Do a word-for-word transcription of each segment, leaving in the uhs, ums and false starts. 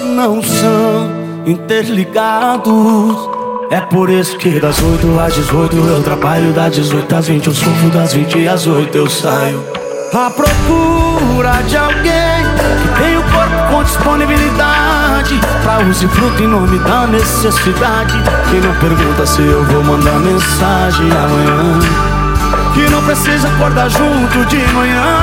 não são interligados. É por isso que das oito às dezoito eu trabalho, das dezoito às vinte eu sofro, das vinte às oito eu saio à procura de alguém que tem o corpo com disponibilidade pra usufruto em nome da necessidade, que não pergunta se eu vou mandar mensagem amanhã, que não precisa acordar junto de manhã.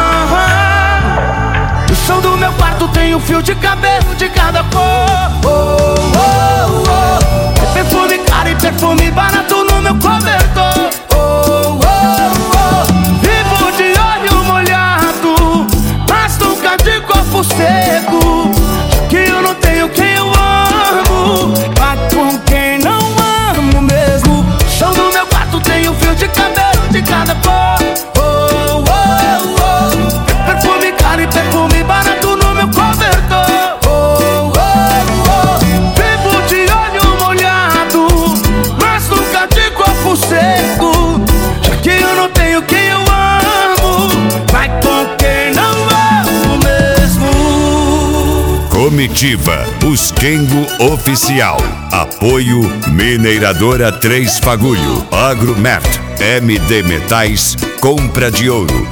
No chão do meu quarto tem um fio de cabelo de cada cor. Oh, oh, oh. Perfume caro e perfume barato no meu cobertor. Oh, oh, oh. Vivo de olho molhado, mas nunca de corpo seco. Que eu não tenho quem eu amo, vai com quem não amo mesmo. No chão do meu quarto tem um fio de cabelo de cada cor. Oh, oh, oh. Perfume caro e perfume barato no meu cobertor. Oh, oh, oh. Vivo de olho molhado, mas nunca de corpo seco. Já que eu não tenho quem eu amo, vai com quem não amo mesmo. Comitiva Os Kengo Oficial. Apoio Mineradora Três Fagulho, Agromert, M D Metais, Compra de Ouro.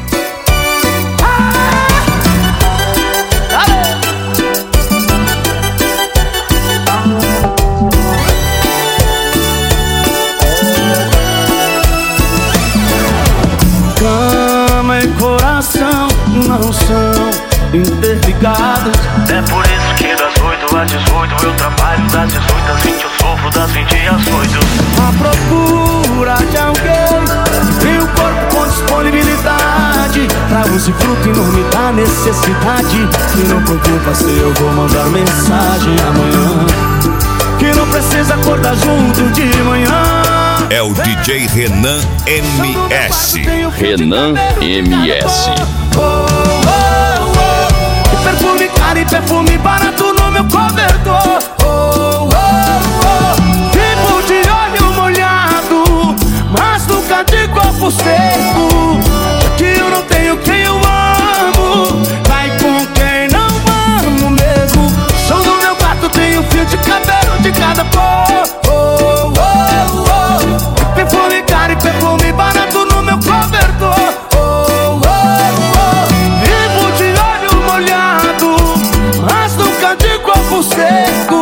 Cama e coração não são interligados. É por isso que das oito às dezoito eu trabalho, das dezoito às vinte eu sofro, das vinte às oito à procura de alguém que tem o corpo com disponibilidade pra usufruto em nome da necessidade, que não preocupa se eu vou mandar mensagem amanhã, que não precisa acordar junto de manhã. É o D J Renan M S. Renan M S. Oh, oh, oh. Perfume caro e perfume barato no meu cobertor. Oh, oh, oh. Vivo de olho molhado, mas nunca de corpo seco. Já que eu não tenho quem eu amo, vai com quem não amo mesmo. No chão do meu quarto tem um fio de cabelo de cada cor. Oh, oh, oh. Perfume caro e perfume barato no meu cobertor. Oh, oh, oh. Vivo de olho molhado, mas nunca de corpo seco.